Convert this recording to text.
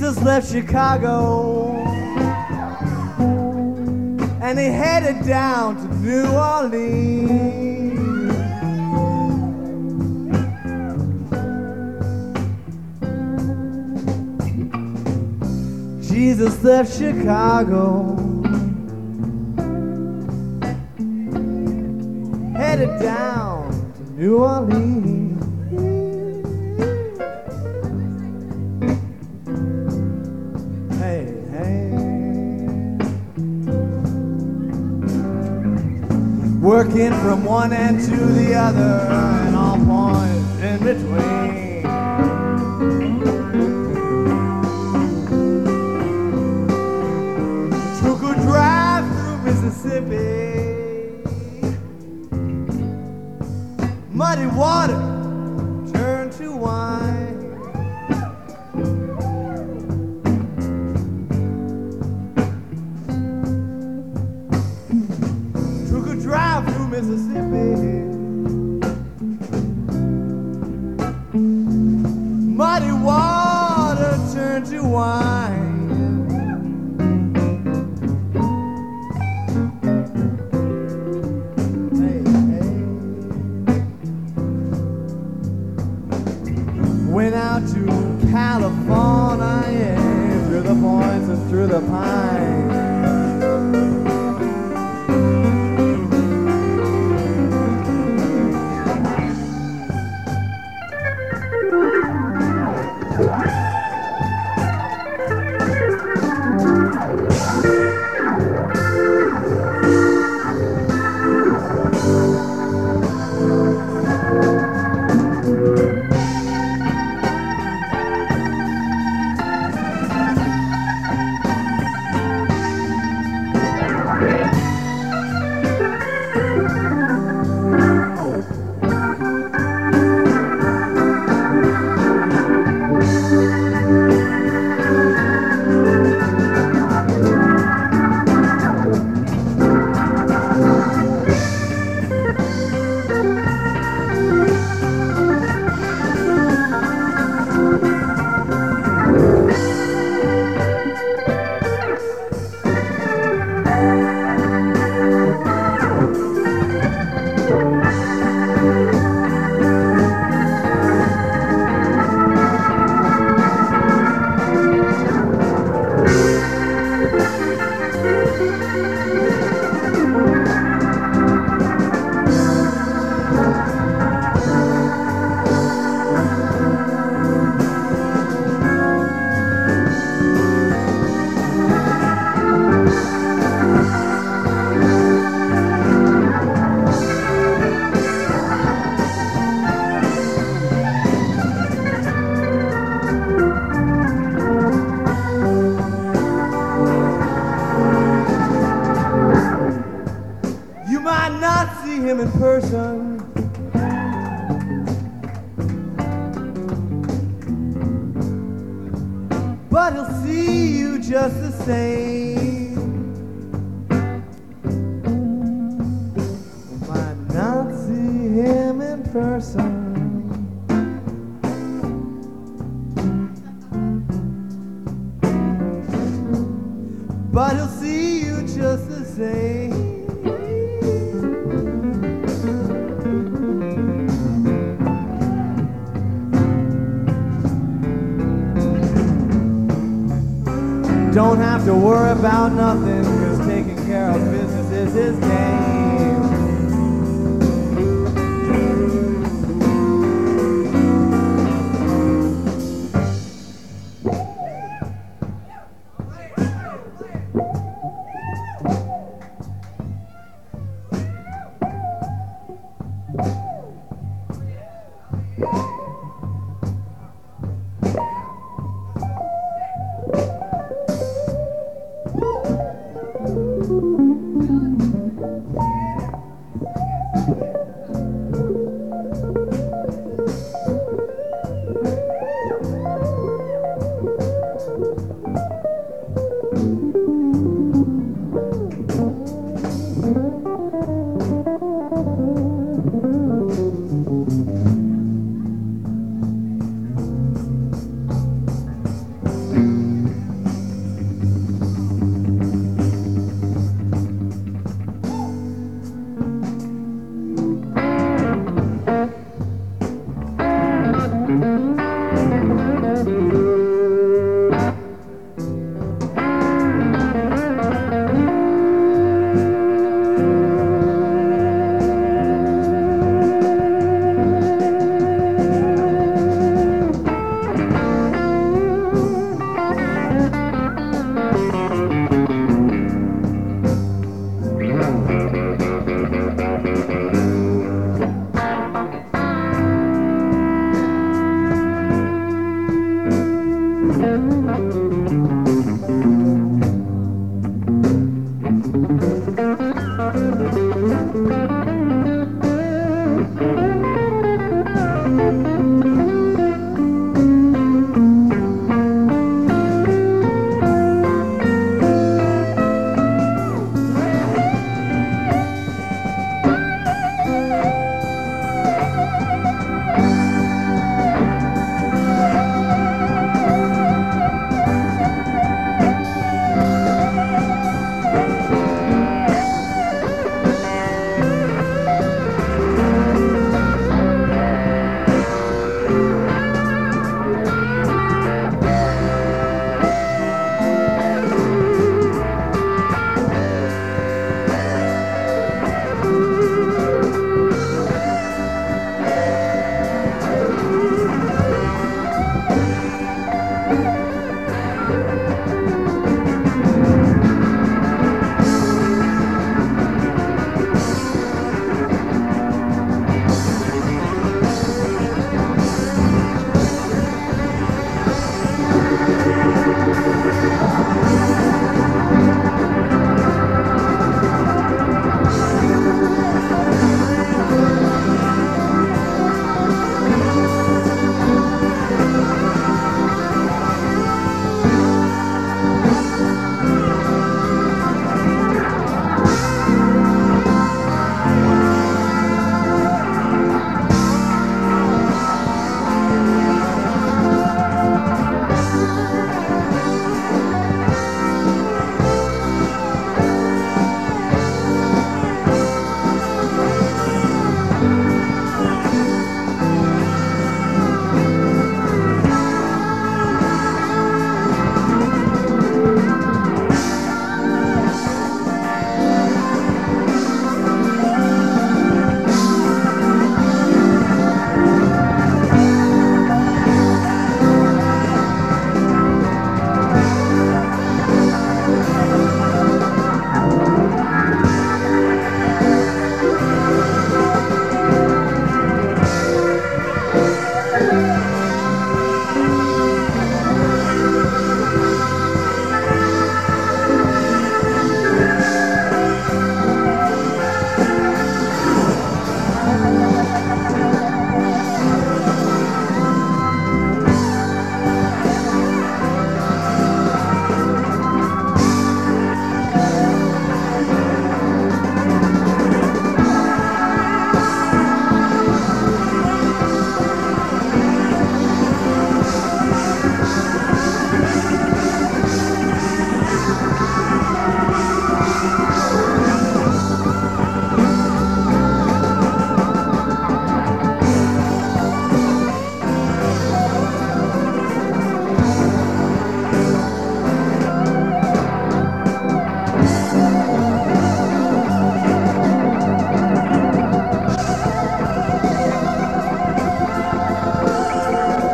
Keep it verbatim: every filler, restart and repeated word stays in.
Jesus left Chicago and he headed down to New Orleans. Jesus left Chicago, headed down to New Orleans. Hey, hey. Working from one end to the other and all points in between. Took a drive through Mississippi. Muddy water turned to wine. Took a drive through Mississippi. Muddy water turned to wine. Went out to California, through the points and through the pines. Him in person, but he'll see you just the same. Might not see him in person, but he'll see you just the same. Don't have to worry about nothing, cause taking care of business is his game.